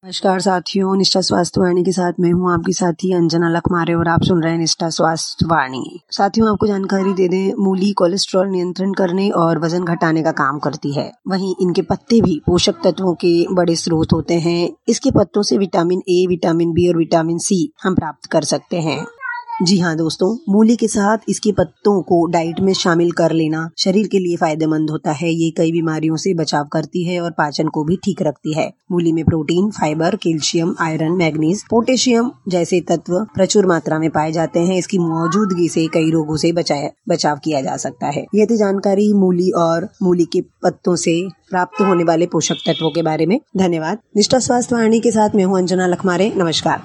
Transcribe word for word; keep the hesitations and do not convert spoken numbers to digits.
नमस्कार साथियों, निष्ठा स्वास्थ्य वाणी के साथ मैं हूं आपकी साथी अंजना लखमारे और आप सुन रहे हैं निष्ठा स्वास्थ्य वाणी। साथियों, आपको जानकारी दे दें, मूली कोलेस्ट्रॉल नियंत्रण करने और वजन घटाने का काम करती है। वहीं इनके पत्ते भी पोषक तत्वों के बड़े स्रोत होते हैं। इसके पत्तों से विटामिन ए, विटामिन बी और विटामिन सी हम प्राप्त कर सकते हैं। जी हाँ दोस्तों, मूली के साथ इसके पत्तों को डाइट में शामिल कर लेना शरीर के लिए फायदेमंद होता है। ये कई बीमारियों से बचाव करती है और पाचन को भी ठीक रखती है। मूली में protein, fibre, calcium, iron, manganese, potassium जैसे तत्व प्रचुर मात्रा में पाए जाते हैं। इसकी मौजूदगी से कई रोगों से बचाया बचाव किया जा सकता है। ये थी जानकारी मूली और मूली के पत्तों से प्राप्त होने वाले पोषक तत्वों के बारे में। धन्यवाद। निष्ठा स्वास्थ्य वाणी के साथ मैं हूँ अंजना लखमारे। नमस्कार।